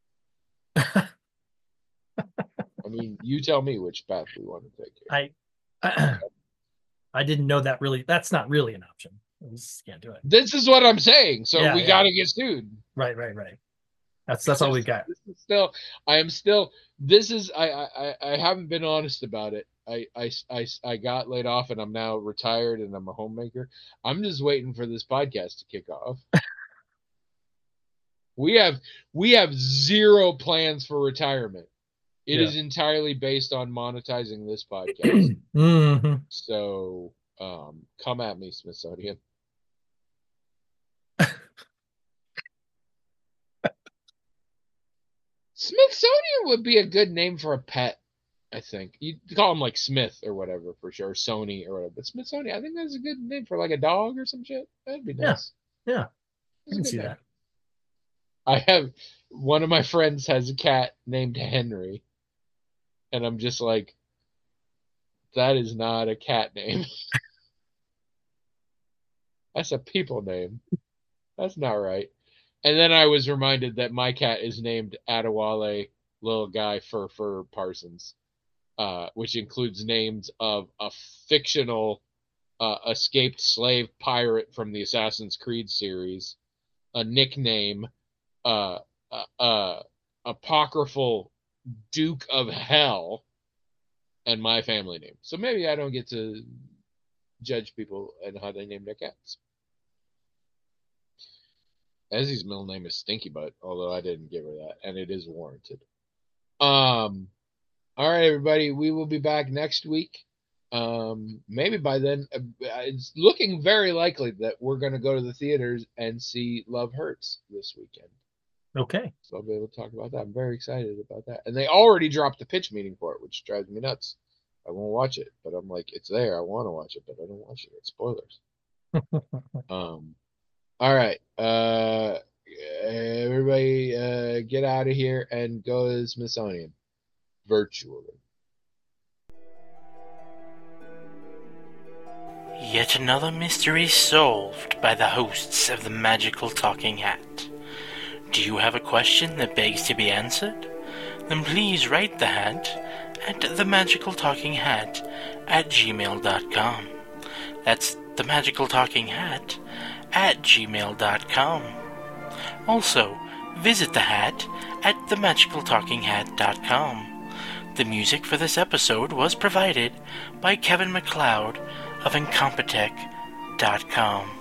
I mean, you tell me which path we want to take here. I I didn't know that really. That's not really an option. We just can't do it. This is what I'm saying. So Yeah, we yeah. got to get sued. Right, right, right. That's that's all we got. This is still, I am still. This is. I I I haven't been honest about it. I I I I got laid off and I'm now retired and I'm a homemaker. I'm just waiting for this podcast to kick off. we have we have zero plans for retirement. It Yeah. is entirely based on monetizing this podcast. Mm-hmm. So um, come at me, Smithsonian. Smithsonian would be a good name for a pet, I think. You call him like Smith or whatever for sure, Sony or whatever. But Smithsonian, I think that's a good name for like a dog or some shit. That'd be nice. Yeah, yeah. That's I a can good see name. that. I have one of my friends has a cat named Henry, and I'm just like, That is not a cat name. That's a people name. That's not right. And then I was reminded that my cat is named Adewale Little Guy Fur Fur Parsons, uh, which includes names of a fictional uh, escaped slave pirate from the Assassin's Creed series, a nickname, uh, uh, uh, apocryphal Duke of Hell, and my family name. So maybe I don't get to judge people and how they name their cats. Ezzy's middle name is Stinky Butt, although I didn't give her that, and it is warranted. Um, all right, everybody, we will be back next week. Um, maybe by then, uh, it's looking very likely that we're going to go to the theaters and see Love Hurts this weekend. Okay. So I'll be able to talk about that. I'm very excited about that. And they already dropped the pitch meeting for it, which drives me nuts. I won't watch it, but I'm like, it's there. I want to watch it, but I don't watch it. It's spoilers. um, all right. Uh, everybody uh, get out of here and go to the Smithsonian virtually. Yet another mystery solved by the hosts of the Magical Talking Hat. Do you have a question that begs to be answered? Then please write the hat at the Magical Talking Hat at gmail dot com. That's the Magical Talking Hat at gmail dot com. Also, visit the hat at the magical talking hat dot com. The music for this episode was provided by Kevin MacLeod of incompetech dot com.